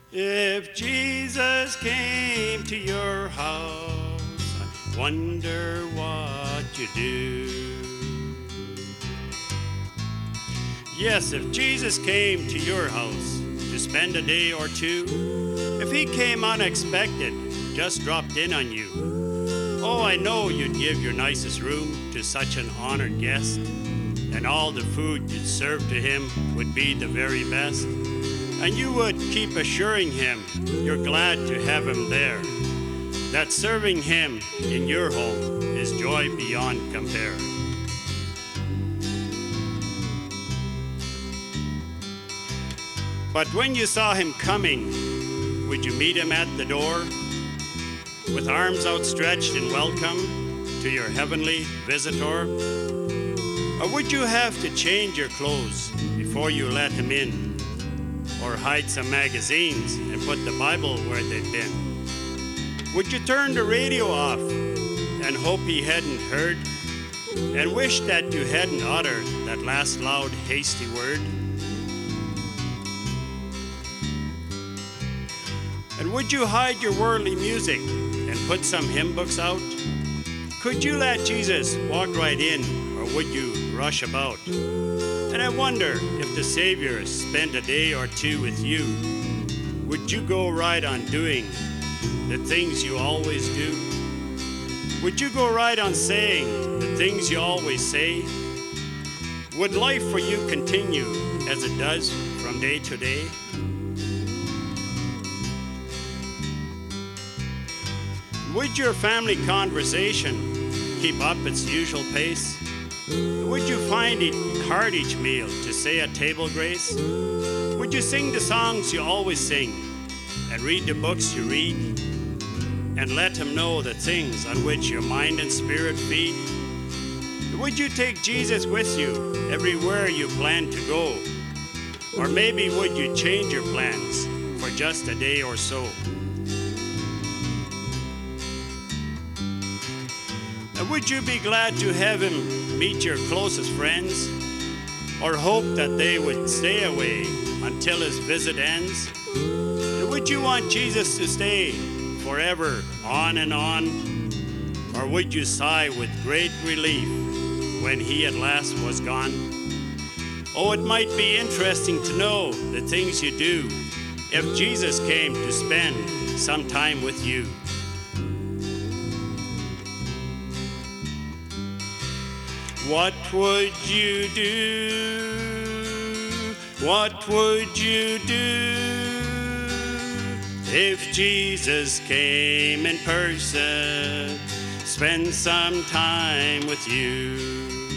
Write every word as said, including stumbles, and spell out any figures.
If Jesus came to your house, I wonder what you do. Yes, if Jesus came to your house to spend a day or two, if he came unexpected, just dropped in on you, oh, I know you'd give your nicest room to such an honored guest, and all the food you'd serve to him would be the very best. And you would keep assuring him you're glad to have him there, that serving him in your home is joy beyond compare. But when you saw him coming, would you meet him at the door with arms outstretched in welcome to your heavenly visitor? Or would you have to change your clothes before you let him in? Or hide some magazines and put the Bible where they've been? Would you turn the radio off and hope he hadn't heard, and wish that you hadn't uttered that last loud, hasty word? And would you hide your worldly music and put some hymn books out? Could you let Jesus walk right in, or would you rush about? And I wonder if the Savior spent a day or two with you, would you go right on doing the things you always do? Would you go right on saying the things you always say? Would life for you continue as it does from day to day? Would your family conversation keep up its usual pace? Would you find it hard each meal to say a table grace? Would you sing the songs you always sing and read the books you read, and let him know the things on which your mind and spirit feed? Would you take Jesus with you everywhere you plan to go? Or maybe would you change your plans for just a day or so? Would you be glad to have him meet your closest friends, or hope that they would stay away until his visit ends? And would you want Jesus to stay forever on and on, or would you sigh with great relief when he at last was gone? Oh, it might be interesting to know the things you do if Jesus came to spend some time with you. What would you do? What would you do if Jesus came in person, spend some time with you?